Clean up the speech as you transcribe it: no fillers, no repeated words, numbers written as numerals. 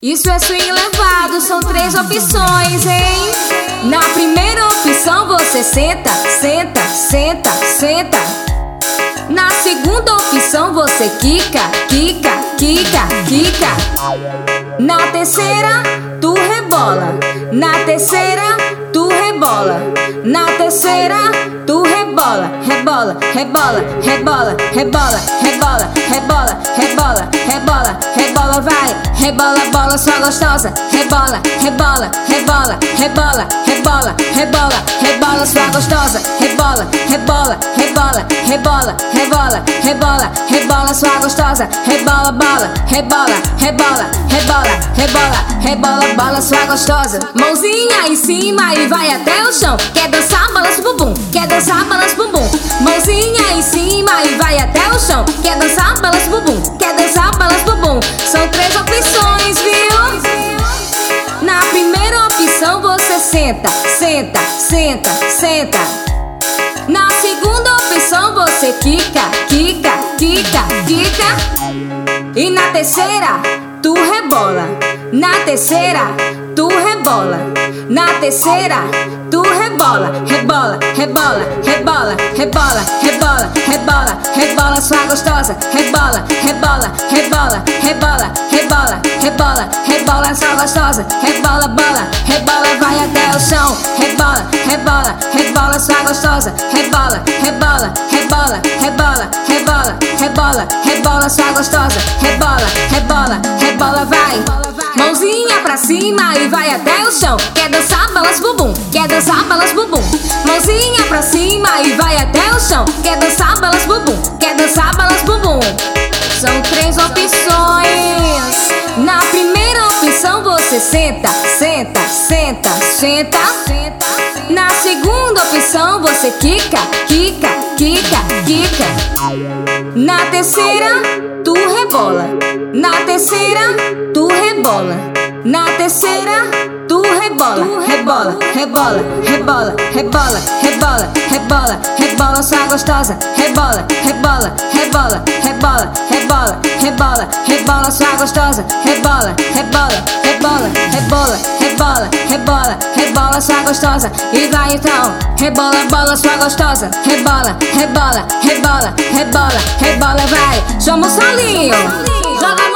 Isso é swing levado, são 3 opções, hein? Na primeira opção você senta, senta, senta, senta. Na segunda opção você quica, quica, quica, quica. Na terceira tu rebola, na terceira tu rebola, na terceira tu rebola, rebola, rebola, rebola, rebola, rebola, rebola, rebola, rebola, rebola, vai, rebola, bola sua gostosa, rebola, rebola, rebola, rebola, rebola, rebola, rebola sua gostosa, rebola, rebola, rebola, rebola, rebola, rebola, rebola sua gostosa, rebola, bola, rebola, rebola, rebola, rebola, rebola, bola sua gostosa. Mãozinha em cima e vai até o chão. Quer dançar, balança o bumbum. Quer dançar, balança o bumbum. Mãozinha em cima e vai até o chão. Quer dançar, balança o bumbum. Quer dançar, balança o bumbum. São 3 opções, viu? Na primeira opção você senta, senta, senta, senta. Na segunda opção você quica, quica, quica, quica. E na terceira tu rebola, na terceira tu rebola, na terceira tu rebola, rebola, rebola, rebola, rebola, rebola, rebola, rebola sua gostosa, rebola, rebola, rebola, rebola, rebola, rebola, rebola sua gostosa, rebola, bola, rebola vai até o chão, rebola, rebola, rebola sua gostosa, rebola, rebola, rebola, rebola, rebola, rebola, rebola sua gostosa, rebola, rebola, rebola vai. Mãozinha pra cima e vai até o chão. Quer dançar, balança o bumbum. Quer dançar, balança o bumbum. Mãozinha pra cima e vai até o chão. Quer dançar, balança o bumbum. Quer dançar, balança o bumbum. São 3 opções. Na primeira opção você senta, senta, senta, senta. Na segunda opção você quica, quica, quica, quica. Na terceira tu rebola, na terceira tu rebola, na terceira tu rebola, rebola, rebola, rebola, rebola, rebola, rebola, rebola sua gostosa, rebola, rebola, rebola, rebola, rebola, rebola, rebola sua gostosa, rebola, rebola, rebola, rebola, rebola, rebola, rebola sua gostosa. E vai então, rebola, bola sua gostosa, rebola, rebola, rebola, rebola, rebola vai. Chama o solinho, joga